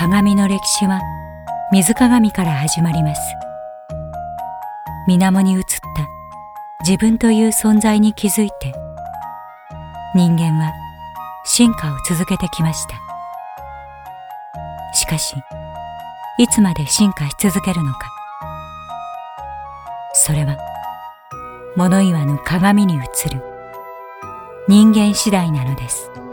鏡の歴史は水鏡から始まります。水面に映った自分という存在に気づいて、人間は進化を続けてきました。しかし、いつまで進化し続けるのか。それは物言わぬ鏡に映る人間次第なのです。